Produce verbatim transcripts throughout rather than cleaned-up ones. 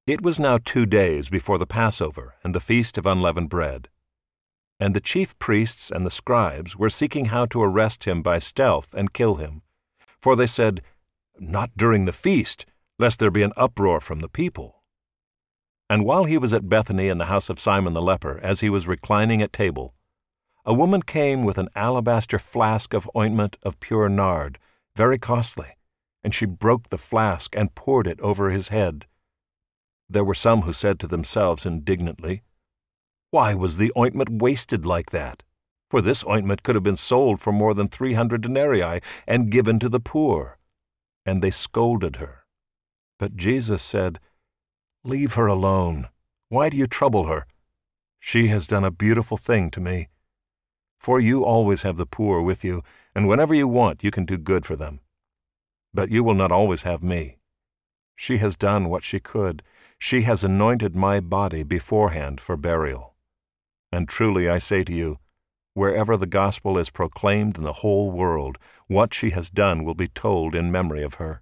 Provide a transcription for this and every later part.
It was now two days before the Passover and the Feast of Unleavened Bread. And the chief priests and the scribes were seeking how to arrest him by stealth and kill him. For they said, "Not during the feast, lest there be an uproar from the people." And while he was at Bethany in the house of Simon the leper, as he was reclining at table, a woman came with an alabaster flask of ointment of pure nard, very costly, and she broke the flask and poured it over his head. There were some who said to themselves indignantly, "Why was the ointment wasted like that? For this ointment could have been sold for more than three hundred denarii and given to the poor." And they scolded her. But Jesus said, "Leave her alone. Why do you trouble her? She has done a beautiful thing to me. For you always have the poor with you, and whenever you want you can do good for them. But you will not always have me. She has done what she could. She has anointed my body beforehand for burial. And truly I say to you, wherever the gospel is proclaimed in the whole world, what she has done will be told in memory of her."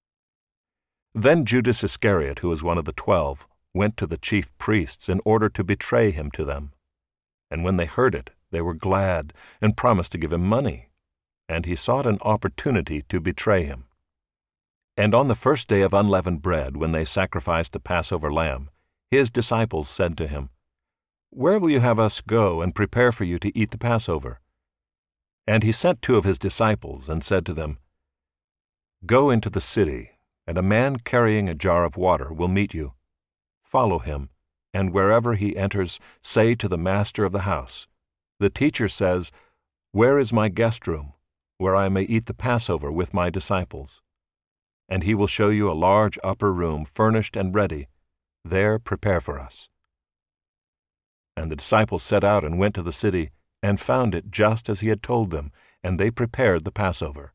Then Judas Iscariot, who was one of the twelve, went to the chief priests in order to betray him to them. And when they heard it, they were glad and promised to give him money. And he sought an opportunity to betray him. And on the first day of unleavened bread, when they sacrificed the Passover lamb, his disciples said to him, "Where will you have us go and prepare for you to eat the Passover?" And he sent two of his disciples and said to them, "Go into the city, and a man carrying a jar of water will meet you. Follow him, and wherever he enters, say to the master of the house, 'The teacher says, where is my guest room, where I may eat the Passover with my disciples?' And he will show you a large upper room furnished and ready. There prepare for us." And the disciples set out and went to the city, and found it just as he had told them, and they prepared the Passover.